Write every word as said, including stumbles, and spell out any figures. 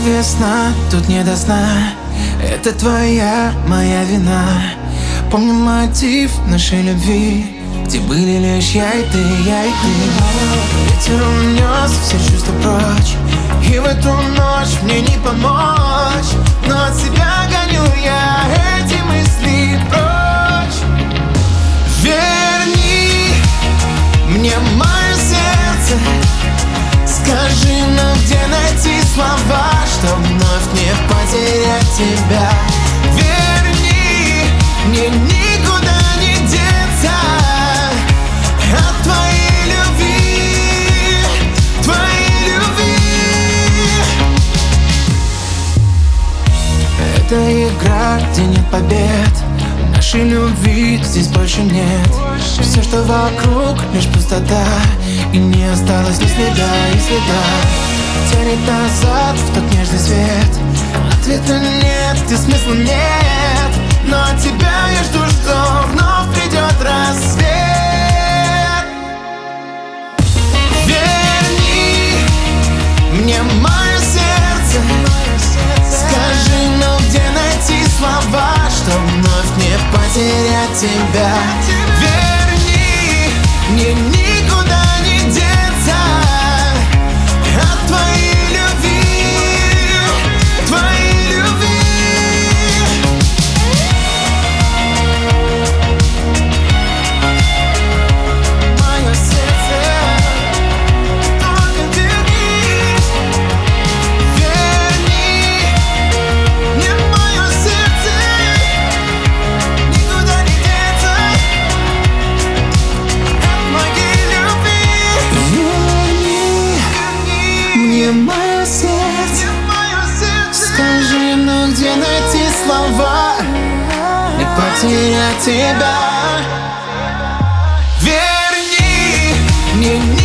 весна, тут не до сна. Это твоя, моя вина. Помню мотив нашей любви, где были лишь я и ты, я и ты. Ветер унес все чувства прочь, и в эту ночь мне не помочь. Но от себя гоню я эти мысли прочь. Верни мне мое сердце, скажи, ну где найти слова, чтоб вновь не потерять тебя. Верни, мне никуда не деться от твоей любви, твоей любви. Это игра, где нет побед, нашей любви здесь больше нет. Все, что вокруг, лишь пустота, и не осталось ни следа, ни следа. Тянет назад в тот нежный свет. Ответа нет, где смысла нет. Но от тебя я жду, что вновь придет рассвет. Верни мне мое сердце, скажи, ну где найти слова, чтоб вновь не потерять тебя. Верни, мне никуда не деться от твоей любви, твоей любви. Мое сердце, только вернись. Верни мне мое сердце, никуда не деться от моей любви. Верни мне мое сердце, скажи, ну где найти слова, не потерять тебя. Верни мне